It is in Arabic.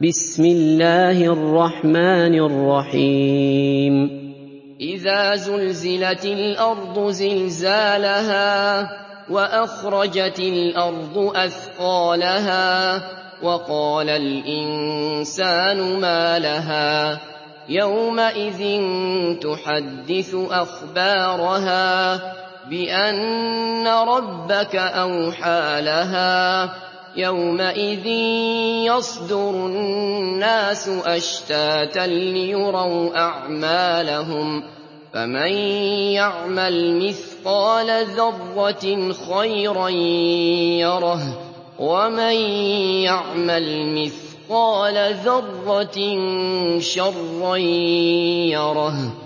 بسم الله الرحمن الرحيم إذا زلزلت الأرض زلزالها وأخرجت الأرض أثقالها وقال الإنسان ما لها يومئذ تحدث أخبارها بأن ربك أوحى لها يومئذ يصدر الناس أشتاتا ليروا أعمالهم فمن يعمل مثقال ذرة خيرا يره ومن يعمل مثقال ذرة شرا يره